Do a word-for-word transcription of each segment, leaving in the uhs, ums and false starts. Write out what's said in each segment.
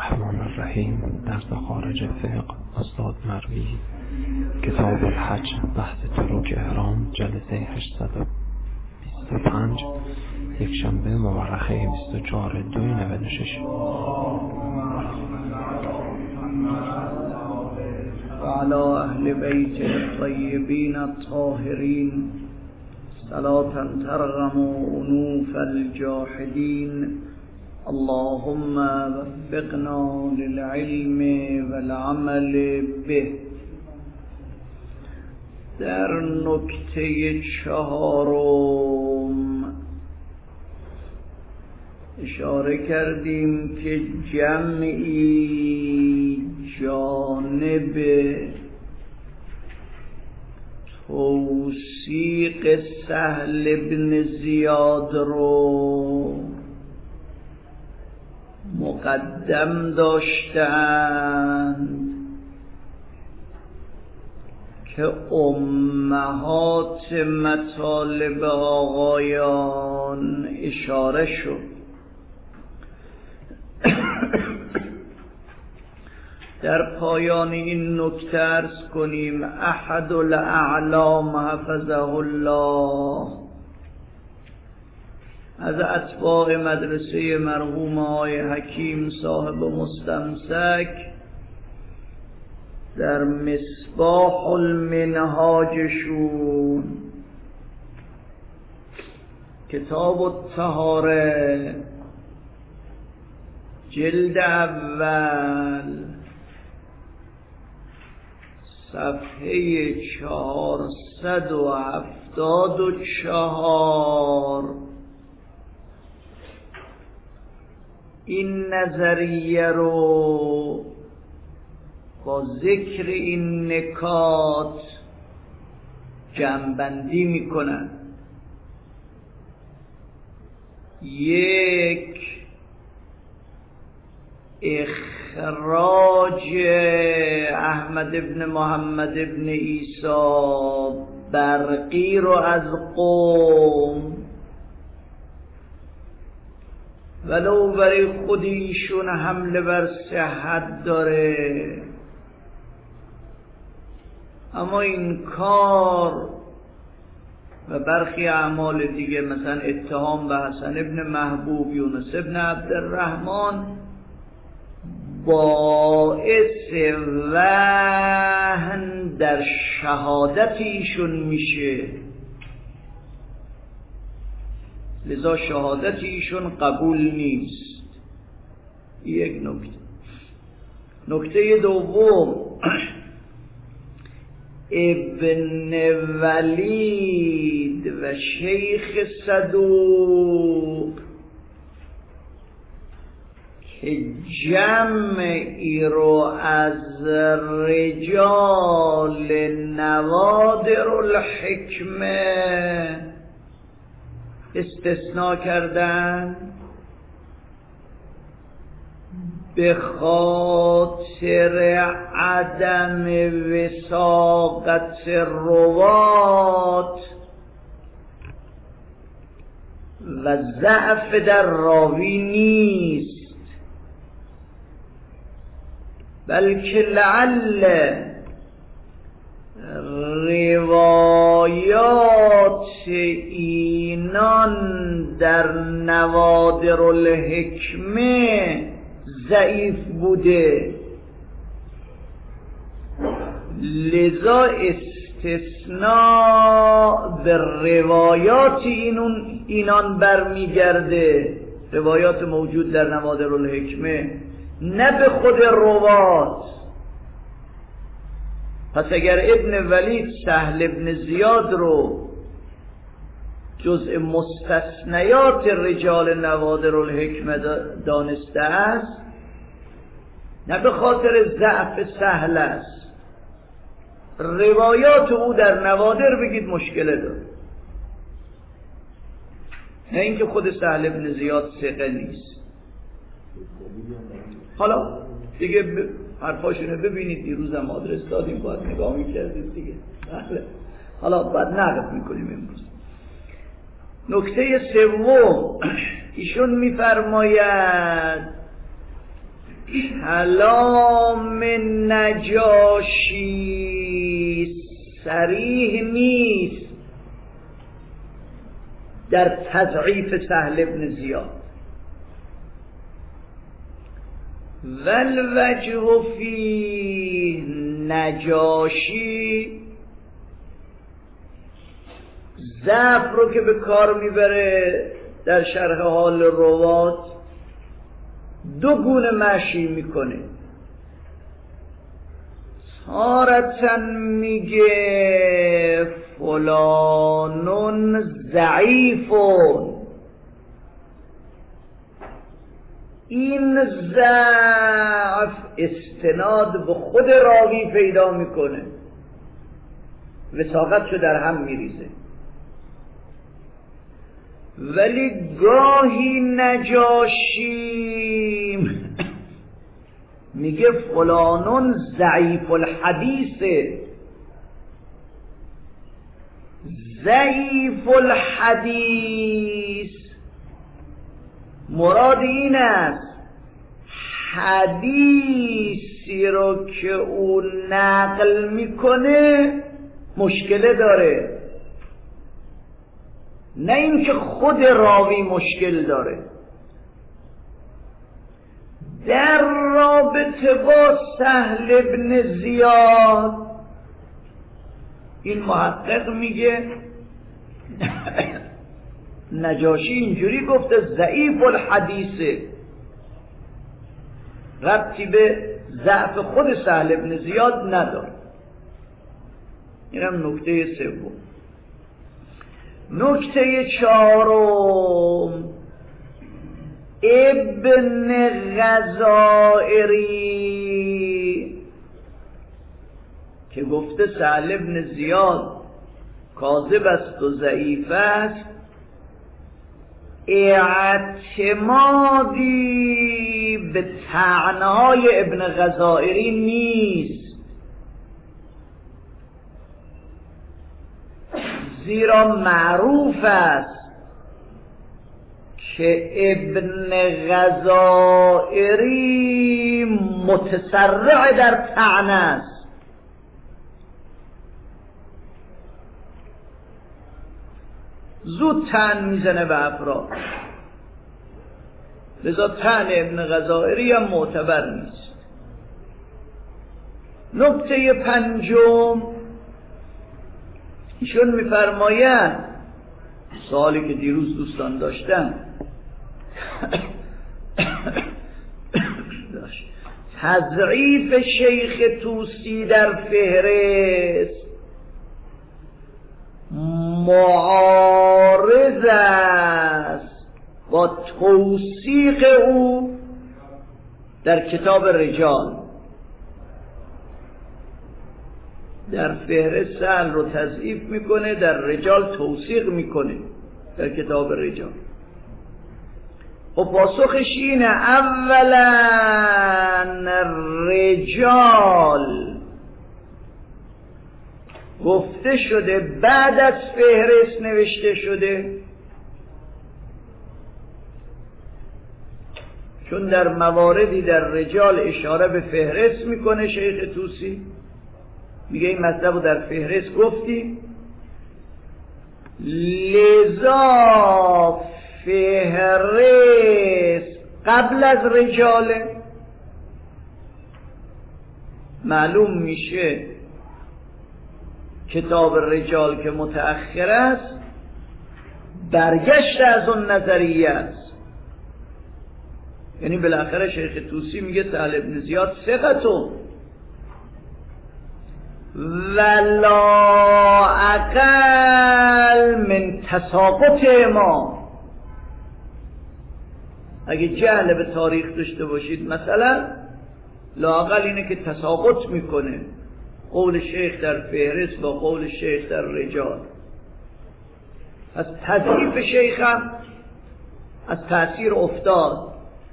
الرحمن الرحیم. درس خارج فقه استاد مروی، کتاب الحج، بحث ترک احرام، جلسه هشتصد و بیست و پنج، یک شنبه مورخه بیست و چهار دوی نود و شش. وعلى اهل بیت الطیبین الطاهرین صلاة ترغم انوف الجاحدین. اللهم وفقنا للعلم والعمل به. در نکته چهارم اشاره کردیم که جمعی جانب توثیق سهل بن زیاد رو مقدم داشتند که امهات مطالب آقایان اشاره شد. در پایان این نکته عرض کنیم احد الاعلام حفظه الله از اتباع مدرسه مرحوم آقای حکیم صاحب مستمسک در مصباح المنهاجشون کتاب الطهاره جلد اول صفحه چهارصد و هفتاد و چهار این نظریه رو با ذکر این نکات جمع‌بندی میکنن. یک، اخراج احمد ابن محمد ابن عیسی برقی رو از قوم، ولو برای خودیشون حمله بر صحت داره، اما این کار و برخی اعمال دیگه مثلا اتهام به حسن ابن محبوب، یونس ابن عبدالرحمن باعث وهن در شهادت ایشون میشه، لذا شهادت ایشون قبول نیست. یک نکته. نکته دوم، ابن ولید و شیخ صدوق که جمعی رو از رجال نوادر الحکمه استثناء کردن به خاطر عدم وثاقت روات و ضعف در راوی نیست، بلکه لعل روایات اینان در نوادر الحکمه ضعیف بوده، لذا استثناء به روایات اینون اینان برمیگرده، روایات موجود در نوادر الحکمه، نه به خود روات. پس اگر ابن ولید سهل ابن زیاد رو جزء مستثنیات رجال نوادر الحکمه دانسته است، نه به خاطر ضعف سهل است، روایات او در نوادر بگید مشکله داره، نه اینکه خود سهل ابن زیاد ثقه نیست. حالا دیگه ب... حرفاشونو ببینید، دیروزم آدرس دادیم، باید نگاه میکردید دیگه. حالا باید نقد میکنیم امروز. نکته سوم، ایشون میفرماید کلام نجاشی صریح نیست در تضعیف سهل بن زیاد. والوجه فی نجاشی ضعف رو که به کار میبره در شرح حال روات دو گونه مشی میکنه. تارةً میگه فلانون ضعیفون، این ضعف استناد به خود راوی پیدا میکنه، وثاقتشو در هم میریزه. ولی گاهی نجاشی میگه فلانون ضعیف الحدیثه. ضعیف الحدیث مراد این است حدیثی رو که او نقل میکنه مشکله داره، نه اینکه خود راوی مشکل داره. در رابطه با سهل بن زیاد این محقق میگه نجاشی اینجوری گفته ضعیف الحدیثه، ربطی به ضعف خود سهل بن زیاد نداره. اینم نکته سوم. نکته چهارم، ابن غزائری که گفته سهل بن زیاد کاذب است و ضعیف است، اعتمادی به طعنهای ابن غزائری نیست، زیرا معروف است که ابن غزائری متسرع در طعن است. زود طعن میزنه به افراد، لذا طعن ابن غزائری هم معتبر نیست. نکته پنجم، ایشون میفرماید سوالی که دیروز دوستان داشتن تضعیف شیخ طوسی در فهرست معارض است با توثیق او در کتاب رجال. در فهرست سهل رو تضعیف میکنه، در رجال توثیق میکنه در کتاب رجال. و پاسخش اینه اولا رجال گفته شده بعد از فهرست نوشته شده، چون در مواردی در رجال اشاره به فهرست میکنه شیخ طوسی، میگه این مطلب رو در فهرست گفتی، لذا فهرست قبل از رجاله. معلوم میشه کتاب رجال که متأخر است برگشت از اون نظریه است، یعنی بالاخره شیخ طوسی میگه سهل بن زیاد ثقتون ولا اقل من تساقط امام. اگه جهل به تاریخ داشته باشید مثلا لااقل اینه که تساقط میکنه قول شیخ در فهرست با قول شیخ در رجال. از تضعیف شیخ هم از تأثیر افتاد.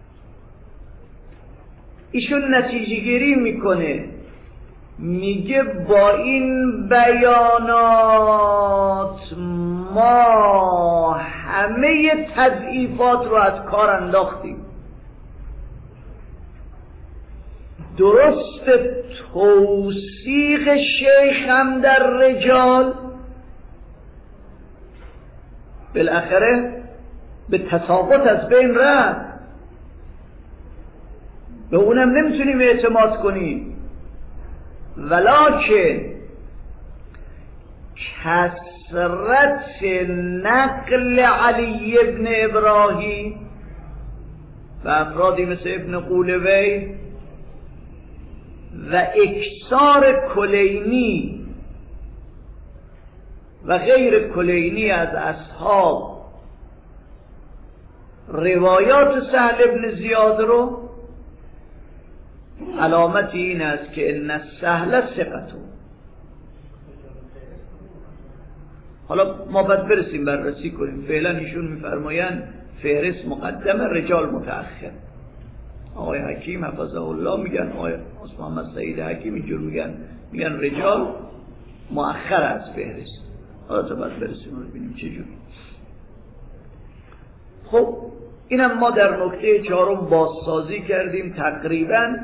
ایشون نتیجه گیری میکنه، میگه با این بیانات ما همه تضعیفات رو از کار انداختیم. درست توثیق شیخ هم در رجال بالاخره به تساقط از بین رفت، به اونم نمیتونیم اعتماد کنیم. ولکن کثرت نقل علی ابن ابراهیم و افرادی مثل ابن قولوی و اکثار کلینی و غیر کلینی از اصحاب روایات سهل ابن زیاد رو علامت این است که ان سهل ثقتون. حالا ما باید برسیم بررسی کنیم. فعلا ایشون میفرمایند فهرست مقدم، رجال متأخر. آقای حکیم حفظه الله میگن، آقای محمد سعید حکیم اینجور میگن، میگن رجال مؤخر از فهرست. حالا تا باید برسیم رو ببینیم چه جوری. خب اینم ما در نکته چهارم بازسازی کردیم تقریبا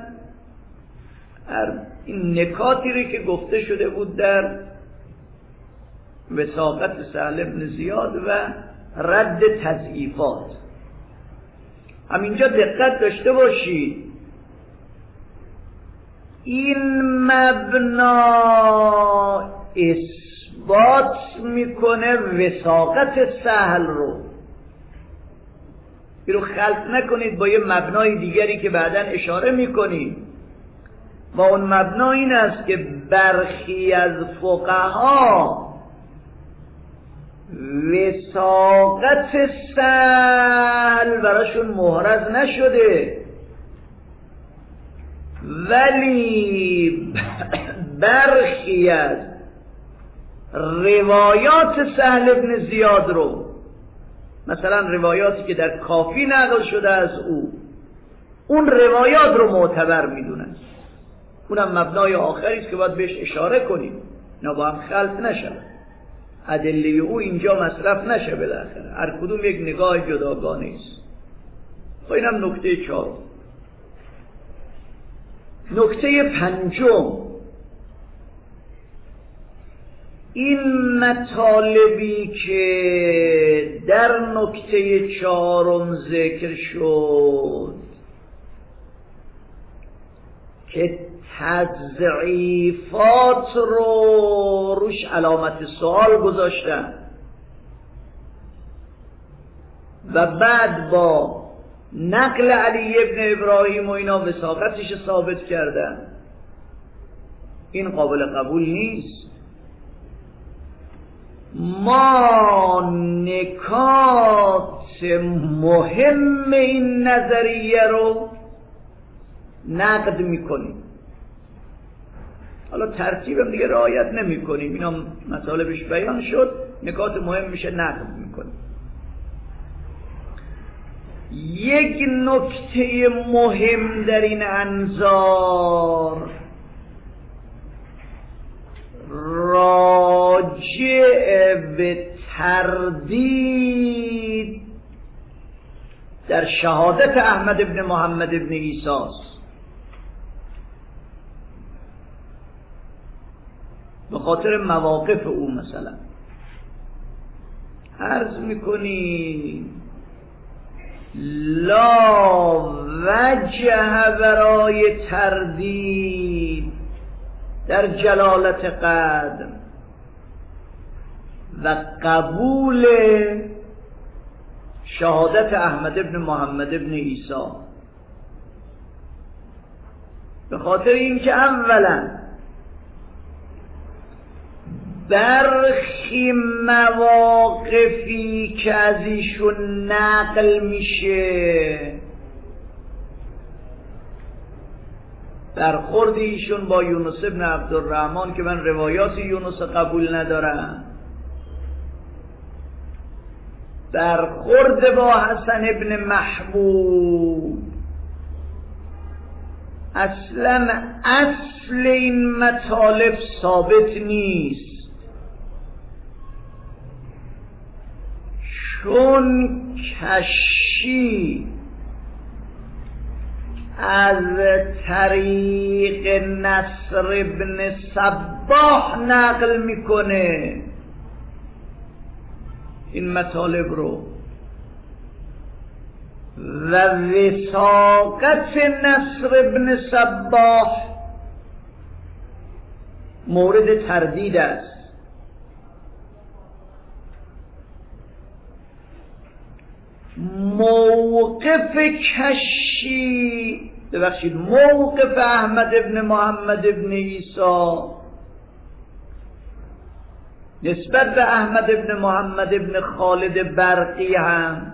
این نکاتی رو که گفته شده بود در وثاقت سهل ابن زیاد و رد تضعیفات. همینجا دقت داشته باشید، این مبنا اثبات میکنه وثاقت سهل رو. این رو خلط نکنید با یه مبنای دیگری که بعداً اشاره میکنیم. و اون مبنا این است که برخی از فقها وثاقت سهل براشون محرز نشده، ولی برخی از روایات سهل ابن زیاد رو، مثلا روایاتی که در کافی نقل شده از او، اون روایات رو معتبر میدونن. اونم مبنای آخری است که باید بهش اشاره کنیم، اینا با هم خلط نشود، ادله او اینجا مصرف نشه بالاخره، هر کدوم یک نگاه جداگانه است. خب اینم نکته چهارم. نکته پنجم، این مطالبی که در نکته چهارم ذکر شد که تضعیفات رو روش علامت سوال گذاشتن و بعد با نقل علی ابن ابراهیم و اینا وثاقتش ثابت کردن، این قابل قبول نیست. ما نکات مهم این نظریه رو نقد میکنیم. حالا ترتیبم دیگه رعایت نمی کنیم، اینا مطالبش بیان شد، نکات مهم میشه نقد میکنیم. یک نکته مهم در این انظار راجع به تردید در شهادت احمد ابن محمد ابن عیسی است. به خاطر مواقف او مثلا عرض میکنی لا وجه برای تردید در جلالت قدر و قبول شهادت احمد ابن محمد ابن عیسی، به خاطر اینکه اولا برخی مواقفی که از ایشون نقل میشه برخورد ایشون با یونس ابن عبدالرحمن که من روایات یونس قبول ندارم، برخورد با حسن ابن محبوب، اصلا اصل این مطالب ثابت نیست، چون کشی از طریق نصر ابن صباح نقل میکنه این مطالب رو و وثاقت نصر ابن صباح مورد تردید است. موقف کشی ببخشید موقف احمد ابن محمد ابن عیسی نسبت به احمد ابن محمد ابن خالد برقی هم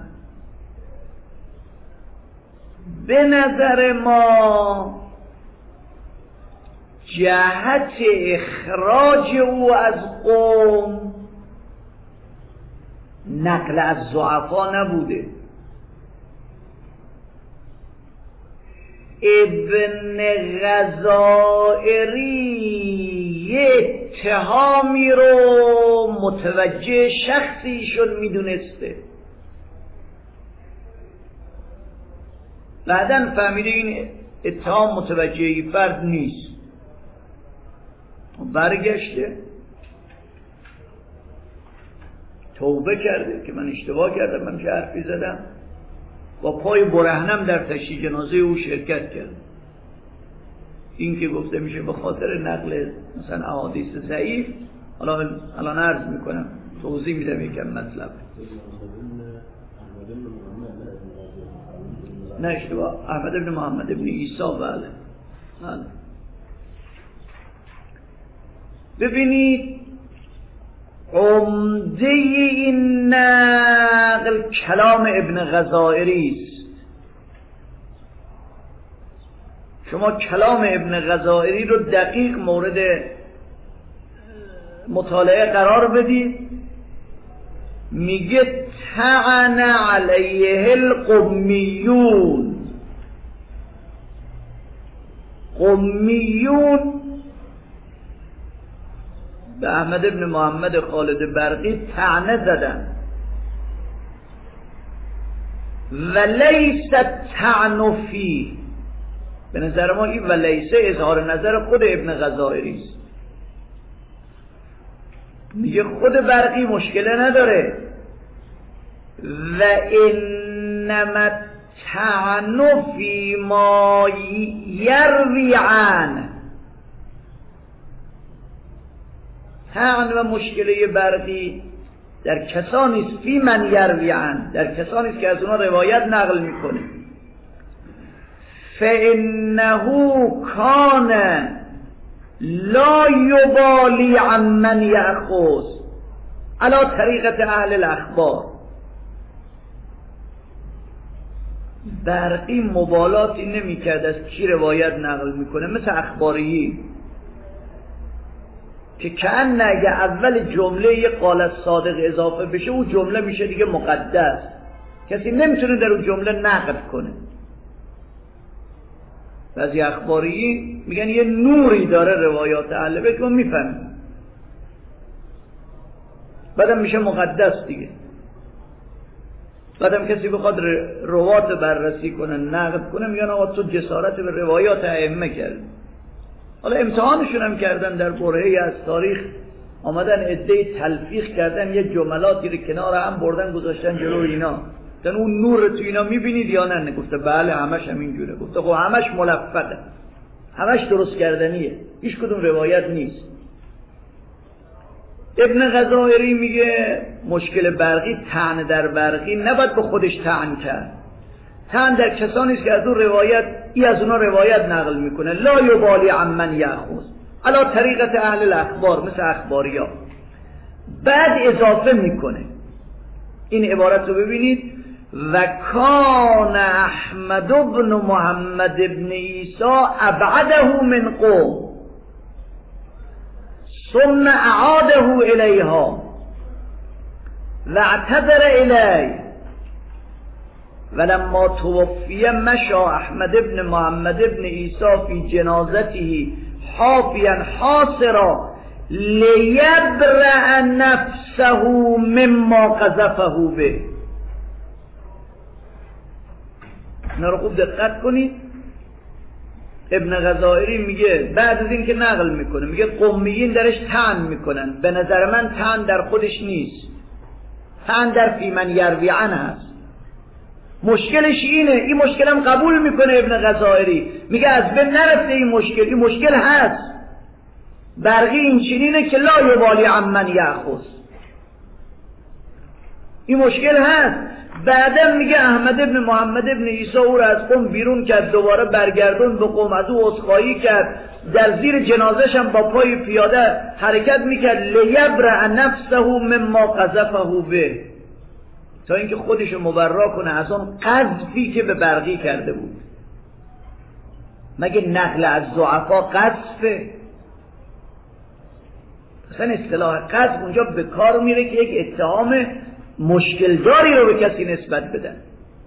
به نظر ما جهت اخراج او از قوم نقل از ضعفا نبوده. ابن غزائری اتهامی رو متوجه شخصیشون میدونسته، بعداً فهمیده این اتهام متوجه فرد نیست، برگشته توبه کرده که من اشتباه کردم، من چه حرفی زدم، با پای برهنم در تشییع جنازه او شرکت کرد. این که گفته میشه به خاطر نقل مثلا احادیث ضعیف، حالا الان عرض میکنم توضیح میدم یکم مطلب. نه اشتباه، احمد ابن محمد ابن عیسی. بله بله. ببینید عمده این نقل کلام ابن غزائری است. شما کلام ابن غزائری رو دقیق مورد مطالعه قرار بدید. میگه طعن علیه القمیون. قمیون به احمد ابن محمد خالد برقی طعنه زدن و لیس الطعن فیه. به نظر ما این و لیسه اظهار نظر خود ابن غزائری است. میگه خود برقی مشکله نداره و انما الطعن فی ما یروی عنه. طعن و مشکله برقی در کسانی است فی من یروی عنه، در کسانی است که از اونها روایت نقل میکنه. فانه کان لا یبالی عمن یأخذ علی طریقت اهل الاخبار. برقی مبالاتی نمیکرد از کی روایت نقل میکنه، مثل اخباری که کأن اگه اول جمله یه قال الصادق اضافه بشه اون جمله میشه دیگه مقدس، کسی نمیتونه در اون جمله نقد کنه. بعضی اخباری میگن یه نوری داره روایات اهل بیت، ما میفهمیم، بعدم میشه مقدس دیگه. بعدم کسی بخواد روات بررسی کنه نقد کنه میگن آقا تو جسارت به روایات ائمه کردی. حالا امتحانشون هم کردن، در برهه‌ای از تاریخ آمدن عده‌ای تلفیق کردن، یه جملاتی رو کنار هم بردن گذاشتن جلو اینا، گفتن اون نور تو اینا میبینید یا نه؟ گفته بله همش همینجوره. گفته خب همش ملفظه، همش درست کردنیه، هیچ کدوم روایت نیست. ابن غزائری میگه مشکل برقی طعن در برقی نباید به خودش طعن کرد. طعن در کسانی است که از اون روایت ای از اونها روایت نقل میکنه. لا یبالی عمن یأخذ علی طریقت اهل الاخبار، مثل اخباریا. بعد اضافه میکنه، این عبارت رو ببینید، و کان احمد بن محمد بن عیسی ابعده من قوم ثم اعاده الیها و اعتذر الیه ولما توفی مشى احمد بن محمد بن عیسی فی جنازته حافیا حاصرا لیبرأ نفسه مما قذفه به. اینا رو خوب دقت کنید. ابن غزائری میگه بعد از این که نقل میکنه میگه قمیین درش طعن میکنن، به نظر من طعن در خودش نیست، طعن در فی من یروی عنه هست. مشکلش اینه، این مشکلم قبول میکنه ابن غزائری، میگه از بین نرفته این مشکل، این مشکل هست. برقی این چنینه که لا یبالی عمن یأخذ، این مشکل هست. بعدا میگه احمد ابن محمد ابن عیسی او را از قوم بیرون کرد، دوباره برگردون به قوم، از او عذرخواهی کرد، در زیر جنازش هم با پای پیاده حرکت میکرد، لیبرأ نفسه مما قذفه به، تا اینکه خودشو مبرا کنه از اون قذفی که به برقی کرده بود. مگه نقل از ضعفا قذفه؟ اصلا اصطلاح قذف اونجا به کار میره که یک اتهام مشکل داری رو به کسی نسبت بدن.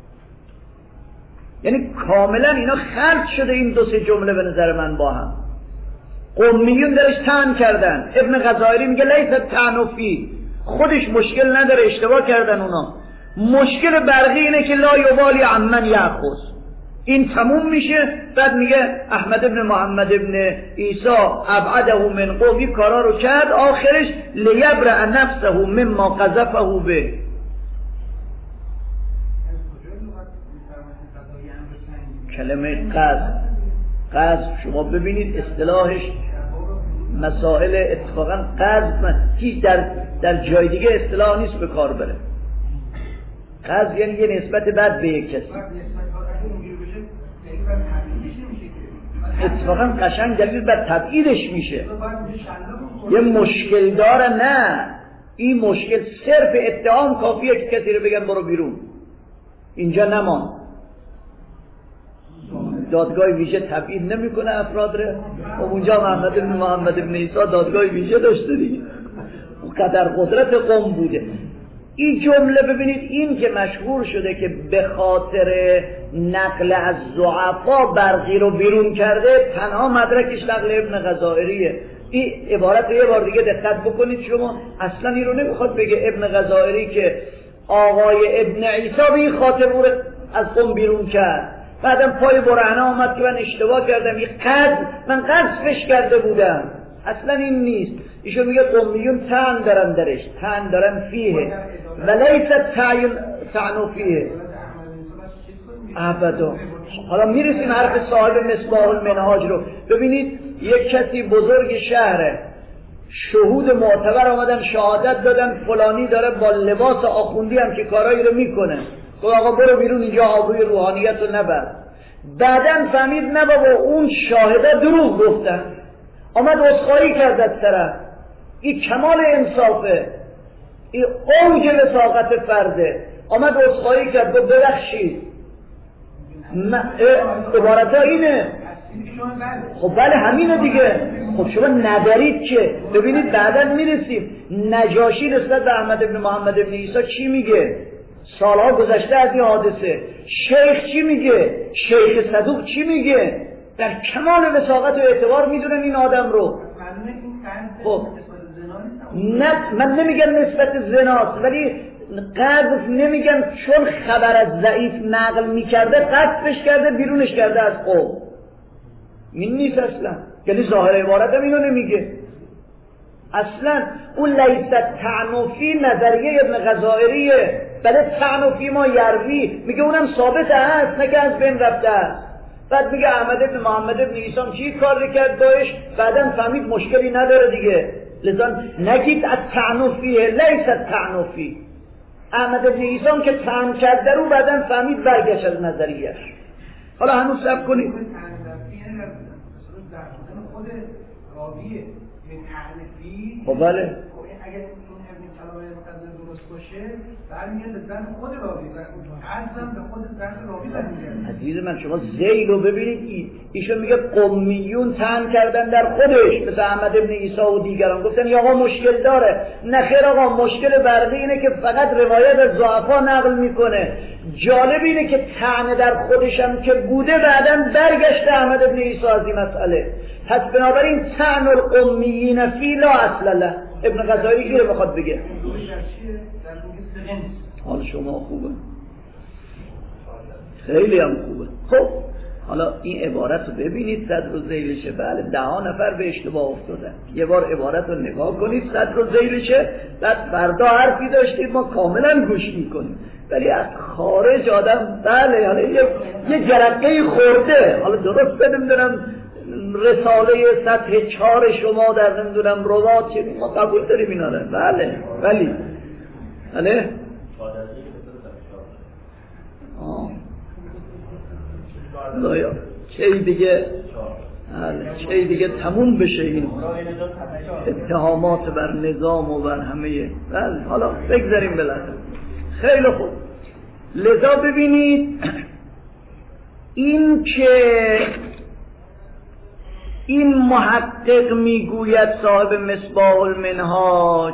یعنی کاملا اینا خلط شده این دو سه جمله به نظر من با هم. قمیون درش طعن کردن، ابن غزائری میگه لیس طعن فی، خودش مشکل نداره، اشتباه کردن اونا. مشکل برقی اینه که لا یبالی عمن یأخذ، این تموم میشه. بعد میگه احمد ابن محمد ابن عیسی ابعده من قومی کارا رو کرد، آخرش لیبرأ نفسه مما قذفه به. کلمه قذف، قذف شما ببینید اصطلاحش مسائل اتفاقا قذف هیچ در در جای دیگه اصطلاح نیست به کار بره. قذف یعنی یه نسبت بد به یک کسی. اتفاقا قشنگ دلیل بر تبعیدش میشه. یه مشکل داره، نه این مشکل صرف اتهام کافیه که کسی رو بگن برو بیرون، اینجا نمان. دادگاه ویژه تبعید نمیکنه افراد رو. و اونجا محمد بن محمد بن عیسی دادگاه ویژه داشته دیگه، قدر قدرت قوم بوده. این جمله ببینید، این که مشهور شده که به خاطر نقل از ضعفا برقی رو بیرون کرده، تنها مدرکش نقل ابن غزائریه. این عبارت رو یه بار دیگه دقت بکنید شما، اصلا این رو نمیخواد بگه ابن غزائری که آقای ابن عیسی به این خاطر او رو از قوم بیرون کرد، بعدم پای برهنه آمد که من اشتباه کردم، یک قذف من قذفش کرده بودم. اصلا این نیست. ایشون میگه قومیون طعن دارن درش، طعن دارن فیه ولیس طعن فیه ابدا. حالا میرسیم حرف صاحب مصباح المنهاج رو. ببینید یک کسی بزرگ شهره، شهود معتبر آمدن شهادت دادن فلانی داره با لباس آخوندی هم که کارایی رو میکنه، گفت آقا برو بیرون، اینجا آبروی روحانیت رو نبر. بعدن فهمید نه بابا اون شاهده دروغ گفتن، آمد عذرخواهی کرد از طرف. این کمال انصافه، این اوج وثاقت فرده. آمد عذرخواهی کرد، گفت ببخشید. عبارت ها اینه. خب بله همینه دیگه. خب شما ندارید که. ببینید بعدن میرسیم نجاشی نسبت به احمد بن محمد بن عیسی چی میگه؟ سالها گذشته از این حادثه. شیخ چی میگه؟ شیخ صدوق چی میگه؟ در کمال وثاقت و اعتبار میدونن این آدم رو. خب نه من نمیگم نسبت زناست، ولی قذف نمیگم چون خبر از ضعیف نقل میکرده قذفش کرده بیرونش کرده از قوم. این نیست اصلا. یعنی ظاهر عبارت هم اینو نمیگه اصلا. اون لیست تعنفی نظریه ابن غزائریه، بله تعنفی ما یروی میگه اونم ثابت هست، نه که از بین رفته است. بعد میگه احمد بن محمد بن عیسی چی کار کرد باش، بعدم فهمید مشکلی نداره دیگه. لذا نگید از تعنفیه، لیس تعنفی. احمد بن عیسی که طعن کرد در او بعدم فهمید برگشت از نظریه‌اش. حالا هنوز صبر کنید. خود راویه این تعنفی. خب بله. اگر اون ابن کلام مقدم درست باشه برمیاد به زن خود راوی و ارزم به خود زن راوی برمیاد. عزیز من شما ذیل رو ببینید، ایشون میگه قمیون طعن کردن در خودش، مثل احمد ابن عیسی و دیگران گفتن یا آقا مشکل داره. نه خیر آقا، مشکل برقی اینه که فقط روایت از ضعفا نقل میکنه. جالب اینه که طعن در خودش هم که بوده بعداً برگشته احمد ابن عیسی از این مسئله. پس بنابراین طعن القمیین فی لا اصل له. ابن غزالی اینو میخواد بگه. حال شما خوبه، خیلی هم خوبه. خب حالا این عبارت رو ببینید صدر و ذیلشه، بله ده ها نفر به اشتباه افتادن، یه بار عبارت رو نگاه کنید صدر و ذیلشه، بعد فردا حرفی داشتید ما کاملا گوش میکنیم، ولی از خارج آدم بله حالا یه, یه جرقه خورده، حالا درست بدم دارم رساله سطح چهار شما در نمیدونم روات چه ما قبول داریم اینا رو، بله ولی بله آه لایا چه دیگه چه دیگه تموم بشه این اتهامات بر نظام و بر همه. بله حالا بگذاریم بالاخره. خیلی خوب، لذا ببینید این که این محقق میگوید صاحب مصباح المنهاج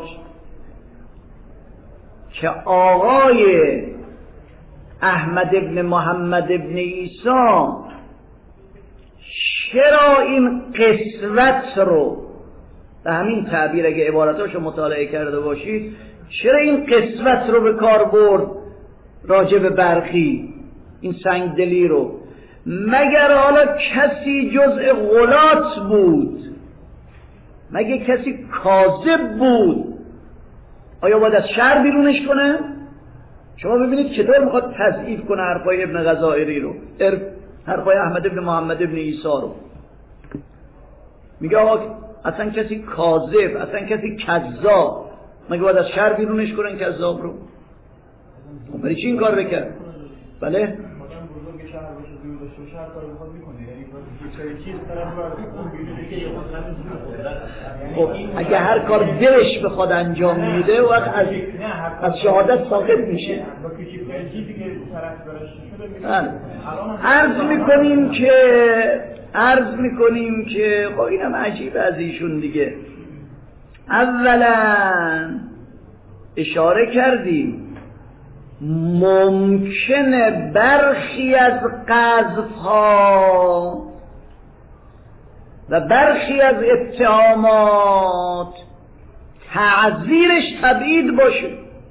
که آقای احمد ابن محمد ابن عیسی چرا این قسوت رو، به همین تعبیر اگه عبارتاشو مطالعه کرده باشید، چرا این قسوت رو به کار برد راجع به برخی، این سنگدلی رو، مگر حالا کسی جزء غلات بود؟ مگه کسی کاذب بود؟ آیا باید از شهر بیرونش کنه؟ شما ببینید چطور میخواد تضعیف کنه حرفای ابن غزائری رو، حرفای احمد ابن محمد ابن عیسی رو. میگه آقا اصلا کسی کاذب، اصلا کسی کذاب، مگه باید از شهر بیرونش کنن کذاب رو؟ برای چی این کار بکرد؟ بله؟ خب اگه هر کار دلش بخواد انجام میده وقت از از شهادت ساقط میشه. عرض میکنیم که عرض میکنیم که خب اینم عجیب از ایشون دیگه. اولا اشاره کردیم ممکنه برخی از قذف‌ها و برخی از اتهامات تعذیرش تبعید باشه،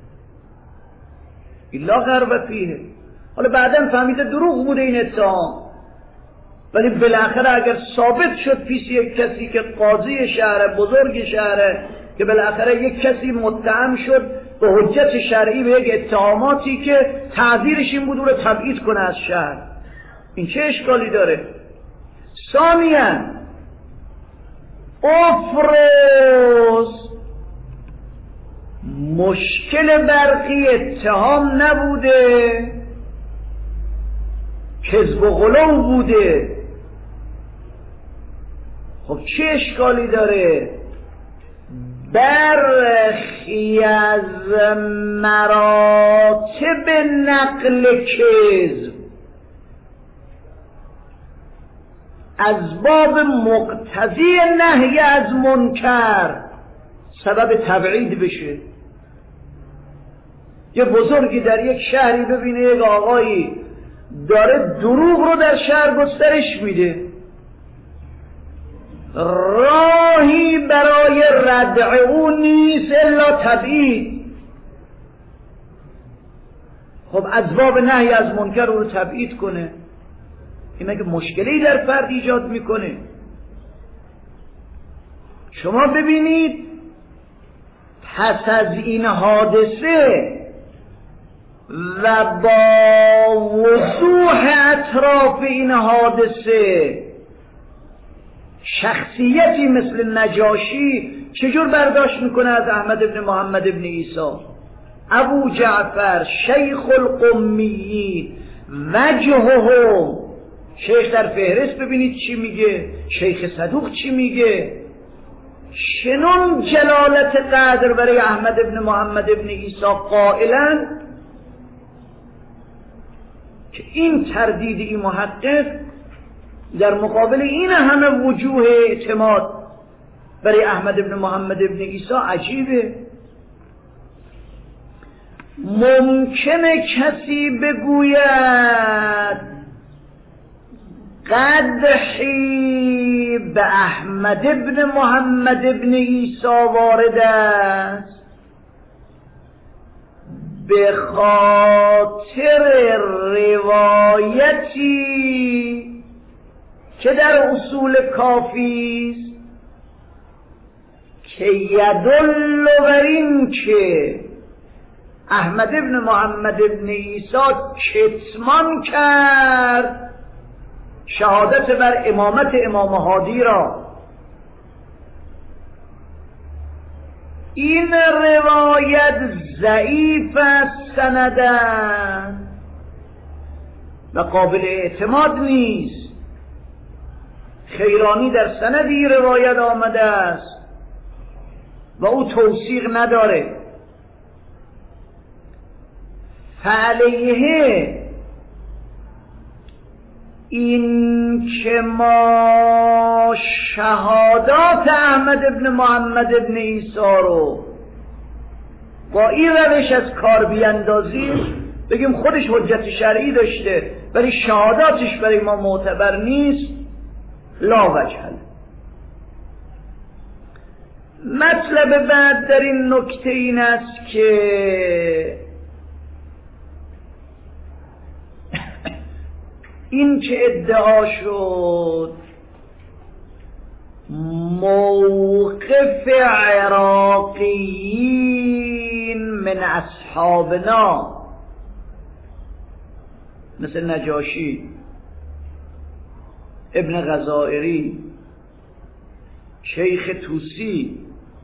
الا غرب فیه. حالا بعداً فهمیده دروغ بوده این اتهام، ولی بالاخره اگر ثابت شد پیش یک کسی که قاضی شهر بزرگ شهره، که بالاخره یک کسی متهم شد به حجت شرعی به یک اتهاماتی که تعذیرش این بود رو تبعید کنه از شهر، این چه اشکالی داره؟ ثانیاً افروز مشکل برقی اتهام نبوده، کذب و غلو بوده. خب چه اشکالی داره؟ برخی از مراتب نقل کذب از باب مقتضی نهی از منکر سبب تبعید بشه. یه بزرگی در یک شهری ببینه یک آقایی داره دروغ رو در شهر گسترش میده، راهی برای ردع او نیست الا تبعید. خب از باب نهی از منکر رو تبعید کنه، این مگه مشکلی در فرد ایجاد میکنه؟ شما ببینید پس از این حادثه و با وضوح اطراف این حادثه شخصیتی مثل نجاشی چجور برداشت میکنه از احمد ابن محمد ابن عیسی؟ ابو جعفر شیخ القمیین وجهه، شیخ در فهرست ببینید چی میگه، شیخ صدوق چی میگه، شنون جلالت قدر برای احمد ابن محمد ابن عیسی قائلا که این تردید این محقق در مقابل این همه وجوه اعتماد برای احمد ابن محمد ابن عیسی عجیبه. ممکنه کسی بگوید قدحی به احمد ابن محمد ابن عیسی وارد است به خاطر روایتی که در اصول کافی است که یدل بر این که احمد ابن محمد ابن عیسی کتمان کرد شهادت بر امامت امام هادی را. این روایت ضعیف است سنداً و قابل اعتماد نیست. خیرانی در سندی روایت آمده است و او توثیق نداره. فعلیه این که ما شهادات احمد ابن محمد ابن عیسی رو با این روش از کار بیندازیم، بگیم خودش حجت شرعی داشته ولی شهاداتش برای ما معتبر نیست، لا وجه له. مطلب بعد در این نکته این است که این که ادعا شد موقف عراقیین من اصحابنا مثل نجاشی، ابن غزائری، شیخ طوسی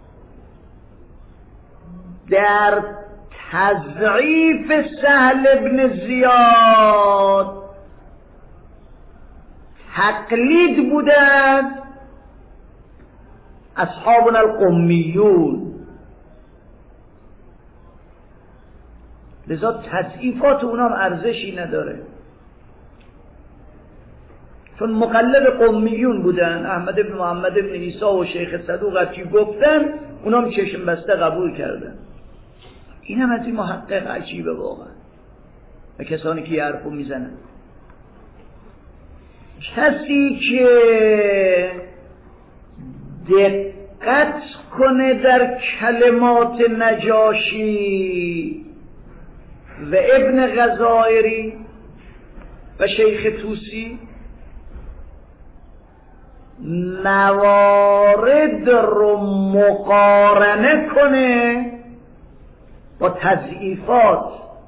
در تضعیف سهل ابن زیاد تقلید بودند اصحابنا القمیون، لذا تضعیفات اونام ارزشی نداره، چون مقلد قمیون بودن. احمد بن محمد بن عیسی و شیخ صدوق هرچی گفتن اونام چشم بسته قبول کردن. این هم از این محقق عجیبه واقعا و کسانی که یه حرفو میزنن. کسی که دقت کنه در کلمات نجاشی و ابن غزائری و شیخ طوسی موارد رو مقارنه کنه با تضعیفات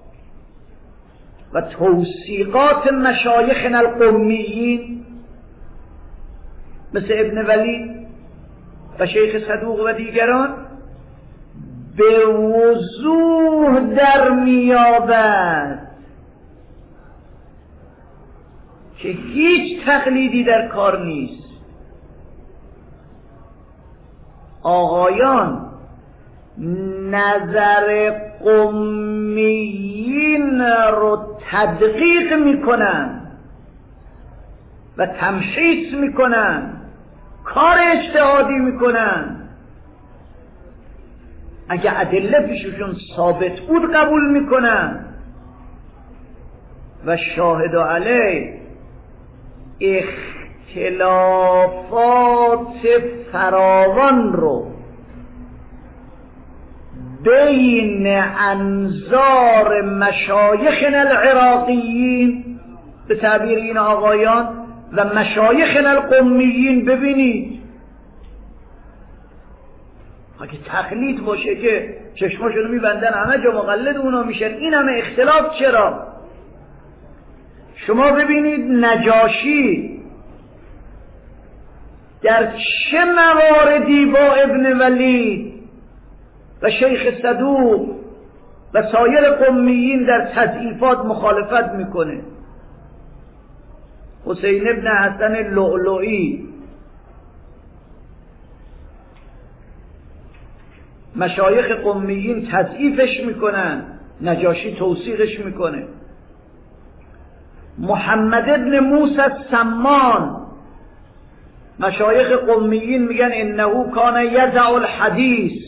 و توثیقات مشایخنا القمیین مثل ابن ولی و شیخ صدوق و دیگران، به وضوح در میابد که هیچ تقلیدی در کار نیست. آقایان نظر قمیین رو تدقیق میکنن و تمشیط میکنن، کار اجتهادی میکنن. اگه ادله پیششون ثابت بود قبول میکنن و شاهد علیه اختلافات فراوان رو بین انظار مشایخنا العراقیین به تعبیر این آقایان و مشایخنا القمیین ببینید. اگه تقلید باشه که چشماشونو میبندن همه جا مقلد اونا میشن، این همه اختلاف چرا؟ شما ببینید نجاشی در چه مواردی با ابن ولی و شیخ صدوق و سایر قمیین در تضعیفات مخالفت میکنه. حسین ابن حسن لؤلؤی، مشایخ قمیین تضعیفش میکنن، نجاشی توثیقش میکنه. محمد ابن موسی السمان، مشایخ قمیین میگن انه کان یزع الحدیث،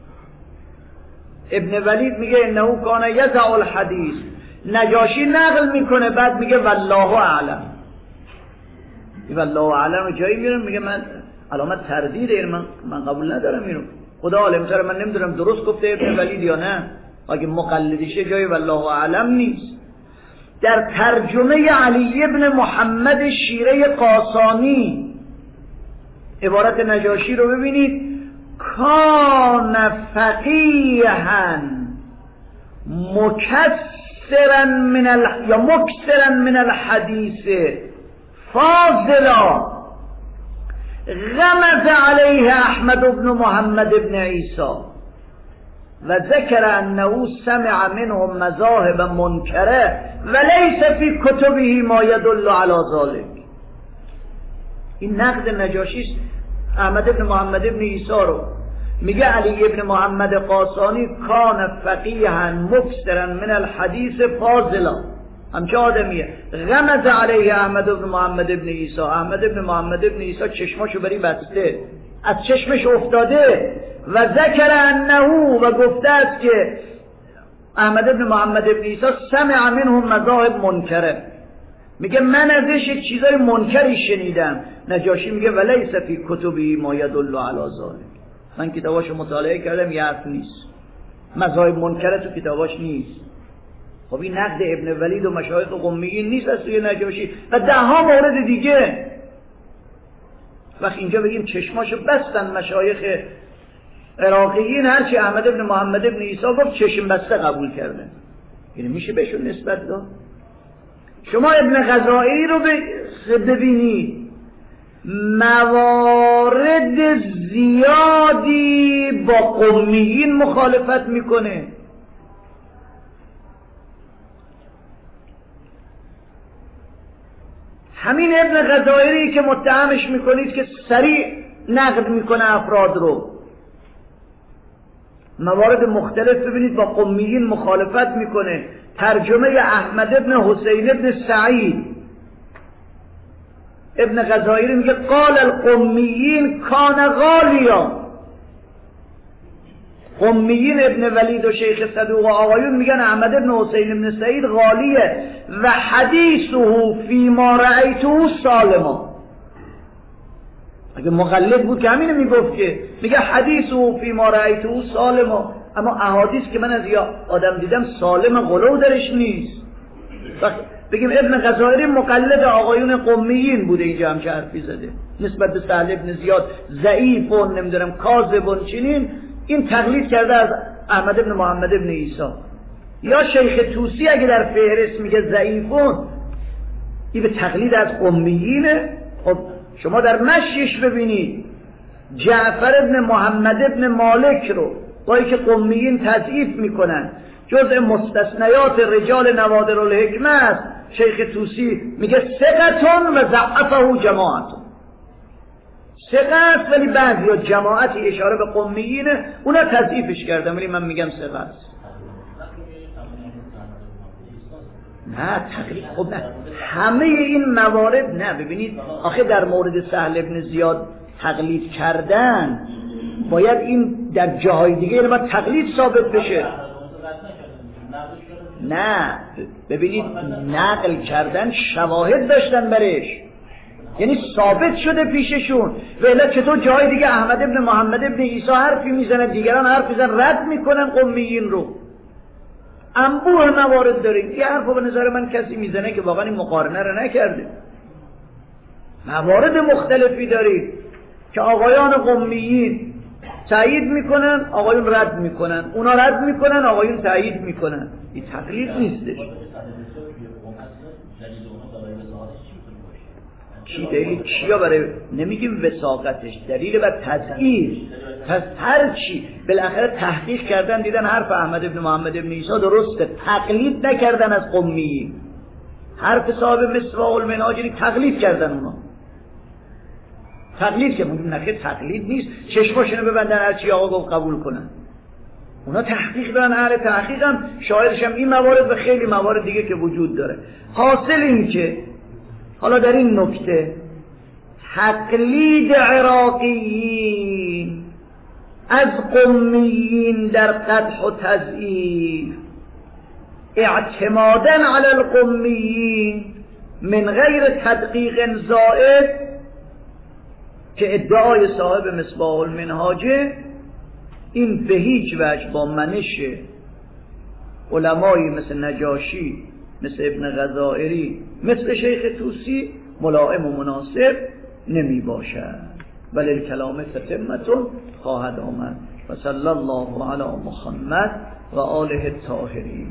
ابن ولید میگه انه کان یزع الحدیث. نجاشی نقل میکنه بعد میگه والله اعلم. والله اعلم جایی میرم میگه من علامت تردیده، من من قبول ندارم اینو، خدا عالم‌تر، من نمیدونم درست گفته ابن ولید یا نه. اگه مقلدیشه جای والله اعلم نیست. در ترجمه علی ابن محمد شیره قاسانی عبارت نجاشی رو ببینید. کان فقیها مکسرا من ال... یا مکسرا من الحدیث فاضلا غمز علیه احمد بن محمد بن عیسی و ذکر انه سمع منهم مذاهب منکره و لیس فی کتبه ما یدل علی ذلک. این نقد نجاشی است. احمد بن محمد بن عیسی رو میگه علی ابن محمد قاسانی کان فقیها مکسرا من الحدیث فاضلا، همچه آدمیه. غمز علیه احمد بن محمد بن عیسی، احمد بن محمد بن عیسی چشماشو بری بسته، از چشمش افتاده. و ذکر انه و گفته است که احمد بن محمد بن عیسی سمع منهم مذاهب منکره، میگه من ازش یک چیزای منکری شنیدم. نجاشی میگه ولیس فی کتبی ما یدل علی ذلک، من کتاباشو مطالعه کردم یه حرف نیست، مذاهب منکره تو کتاباش نیست. خب این نقد ابن ولید و مشایخ قمیین نیست از توی نجاشی و ده ها مورد دیگه. وقت اینجا بگیم چشماشو بستن مشایخ عراقیین، هرچی احمد بن محمد بن عیسی گفت چشم بسته قبول کردن، یعنی میشه بهشون نسبت داد. شما ابن غزائی رو ببینید، موارد زیادی با قمیین مخالفت میکنه. همین ابن غزائی که متهمش میکنید که سریع نقد میکنه افراد رو، موارد مختلف ببینید با قمیین مخالفت میکنه. ترجمه احمد ابن حسین ابن سعید، ابن غزائی میگه قال القمیین کان غالیا. قمیین ابن ولید و شیخ صدوق و آقایون میگن احمد ابن حسین ابن سعید غالیه و حدیثه فی ما رأیته سالما. اگه مقلد بود که همینه میگفت، که میگه حدیثه فی ما رأیته سالما، اما احادیث که من از یا آدم دیدم سالم غلو درش نیست. بگیم ابن غزائی مقلد آقایون قمیین بوده، اینجا هم چه حرفی زده نسبت به سهل ابن زیاد ضعیف و نمیدونم کاذب و چنین، این تقلید کرده از احمد ابن محمد ابن عیسی. یا شیخ طوسی اگه در فهرست میگه ضعیفون، این به تقلید از قمیینه. خب شما در مشیش ببینید جعفر ابن محمد ابن مالک رو با اینکه قمیین تضعیف میکنن، جزء مستثنیات رجال نوادر الحکمه است. شیخ طوسی میگه ثقتون و ضعفه جماعتون، ثقه است ولی بعضی یا جماعتی اشاره به قمیینه اونا تضعیفش کردن، ولی من میگم ثقه است. نه تقریبا خب نه همه این موارد نه. ببینید آخه در مورد سهل ابن زیاد تقلید کردن باید این در جاهای دیگه یعنی باید تقلید ثابت بشه. نه ببینید نقل کردن شواهد داشتن برش، یعنی ثابت شده پیششون. و الا چطور جای دیگه احمد ابن محمد ابن عیسی حرفی میزنه دیگران حرف میزنن رد میکنن قمیین رو. انبوه موارد داریم. یه حرف به نظر من کسی میزنه که واقعا این مقارنه رو نکرده. موارد مختلفی داریم که آقایان قمیین تایید میکنن، آقایون رد میکنن، اونا رد میکنن، آقایون تایید میکنن. این تقلید نیستش. چی دلیل چیا برای نمیگیم وثاقتش، دلیل بر تضعیف. پس هر چی بالاخره تحقیق کردن دیدن حرف احمد ابن محمد ابن عیسی درسته، تقلید نکردن از قمی. حرف صاحب مصباح المنهاج تقلید کردن، اونا تقلید که میگیم نخیر تقلید نیست، چشماشونو ببندن هر چی آقا گفت قبول کنن. اونا تحقیق دارن، اهل تحقیقن، شاهدش هم این موارد و خیلی موارد دیگه که وجود داره. حاصل این که حالا در این نکته تقلید عراقیین از قمیین در قدح و تضعیف، اعتمادا علی القمیین من غیر تدقیق زائد که ادعای صاحب مصباح المنهاجه، این به هیچ وجه با منش علمایی مثل نجاشی مثل ابن غزائری، مثل شیخ طوسی ملائم و مناسب نمی باشد. ولی الکلام تتمتون خواهد آمد. و صلی الله علی محمد و آله الطاهرین.